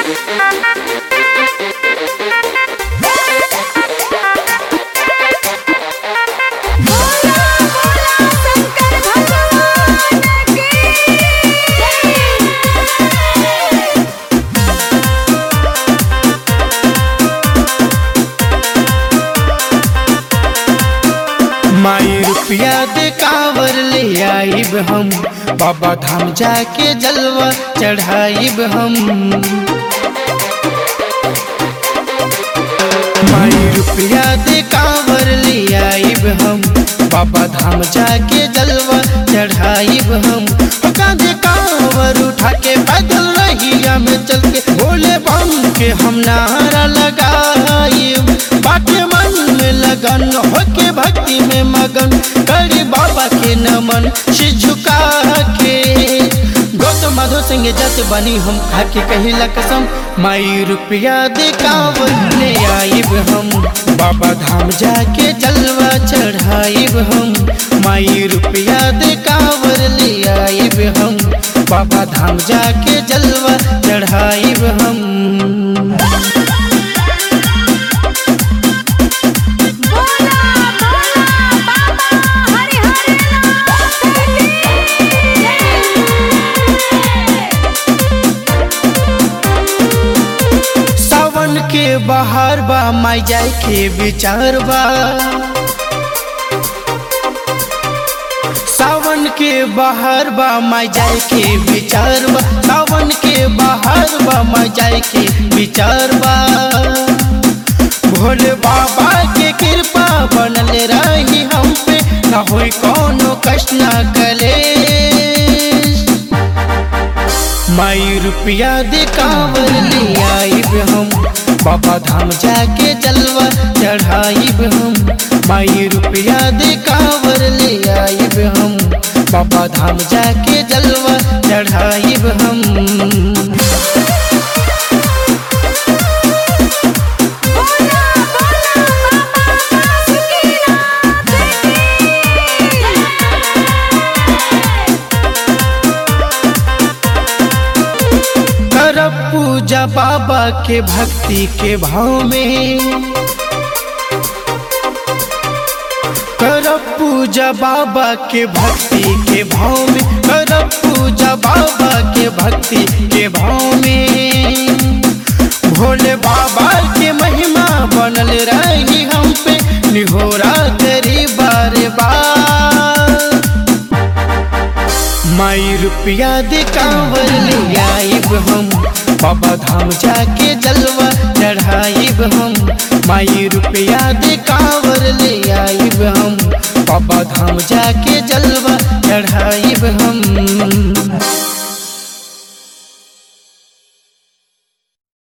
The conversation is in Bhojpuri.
माई रुपया दे कांवर ले आइब हम, बाबा धाम जाके जलवा चढ़ाइब हम। माई रुपया दे कांवर ले आइब हम, बाबा धाम जाके जलवा चढ़ाइब हम। कांधे कांवर उठा के पैदल रहिया में चल के भोले बम के हम नारा लगाइब। बाटे मन में लगन होके भक्ति में मगन, करी बाबा के नमन से झुका के। गौतम माधो सिंह जत बनी हम खाके कहिला कसम, माई रुपया दे कांवर ले आइब हम, बाबा धाम जाके जलवा चढ़ाइब हम। माई रुपया दे कांवर ले आइब हम, बाबा धाम जाके जलवा चढ़ाइब हम। के बाहर बा माई जाए के विचार बा, सावन के बाहर बा माई जाए के विचार बा। सावन के बाहर बा माई जाए के विचार बा। भोले बाबा के कृपा बनल रही हम पे, ना होई कोनो कष्ट ना कले। माई रुपया दे कांवर ले आइब हम, बाबा धाम जाके जलवा चढ़ाइब हम। माई रुपया दे कांवर ले आइब हम, बाबा धाम जाके जलवा चढ़ाइब हम। पूजा बाबा के भक्ति के भाव में, करब पूजा बाबा के भक्ति के भाव में, करब पूजा बाबा के भक्ति के भाव में। भोले बाबा के महिमा बनल रही हम पे, निहोरा करी बार बार। माई रुपया दे कांवर ले आइब हम, बाबा धाम जाके जलवा चढ़ाइब हम। माई रुपया दे कांवर ले आइब हम, बाबा धाम जाके जलवा चढ़ाइब हम।